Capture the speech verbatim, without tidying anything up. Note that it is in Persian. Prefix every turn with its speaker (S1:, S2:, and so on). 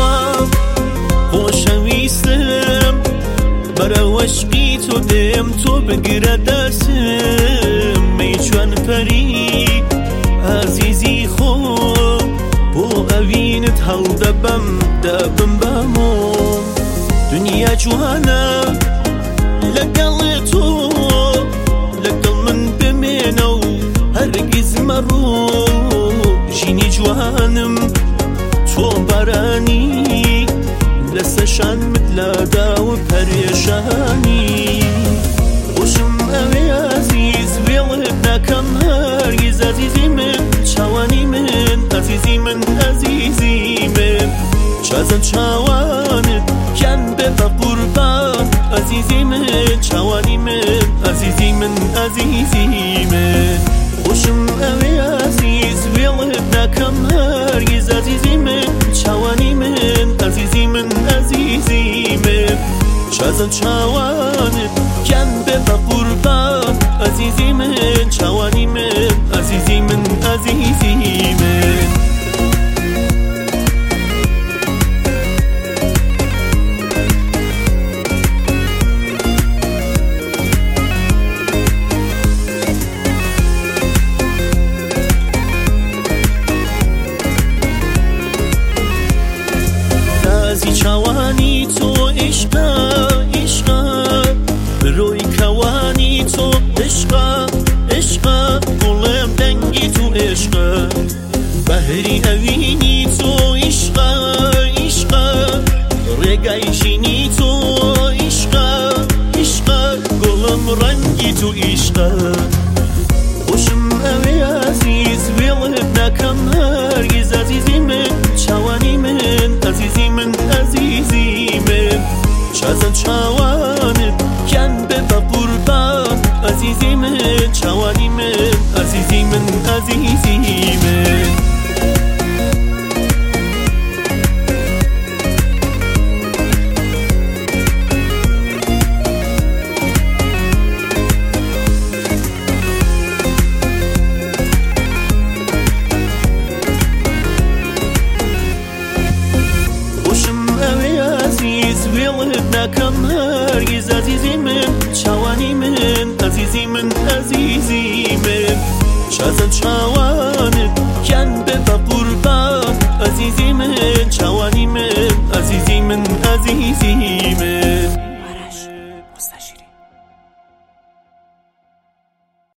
S1: خۆشەویستم بەرەو عشقی تۆ دێم تۆ بگرە دەستم مەی چۆن پەری عەزیزی خۆ بۆ ئەوینت هەڵدەبەم دەبم بەمۆ دنیا جوانە لەگەڵ تۆ لەگەڵ من بمێنە و هەرگیز مەڕۆ ژینی جوانم تۆ بارانی لەسەر شانمت لادا و پەرێشانی خۆشم ئەوێ عەزیز وێڵت ناکەم هەرگیز عەزیزی من چاوانی من عەزیزی من عەزیزی من چازن چاوانت گیان بێ بە قوربان عەزیزی من چاوانی من عەزیزی من عەزیزی من خۆشم ئەوێ عەزیز وێڵت ناکەم هەرگیز عەزیزی من چاوانی من عەزیزی من عەزیزی من چازن چاوانت گیان بێ بە قوربان عەزیزی من چاوانی من عەزیزی من عەزیزی من چاوانی تۆ عشقە عشقە بڕۆی کەوانی تۆ عشقە عشقە گوڵێم دەنگی تو عشقە بەهری ئەوینی تۆ عشقە عشقە ڕێگای ژینی تۆ عشقە عشقە گوڵم ڕەنگی تو عشقە خۆشم ئەوێ عەزیز وێڵت ناکەم هەرگیز عەزیزی من چاوانی من عەزیزی من عەزیزی من چازن چاوانت گیان بێ بە قوربان عەزیزی من چاوانی من عەزیزی من عەزیزی من ناکەم هەرگیز عەزیزی من چاوانی من عەزیزی من عەزیزی من چازن چاوانت گیان بێ بە قوربان عەزیزی من چاوانی من عەزیزی من عەزیزی من